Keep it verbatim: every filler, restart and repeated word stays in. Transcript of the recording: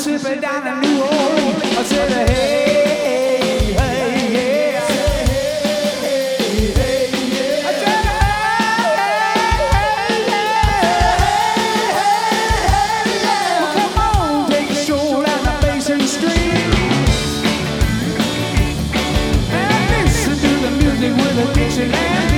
Mississippi down to New Orleans. I said, hey, hey, hey, yeah. With a Dixieland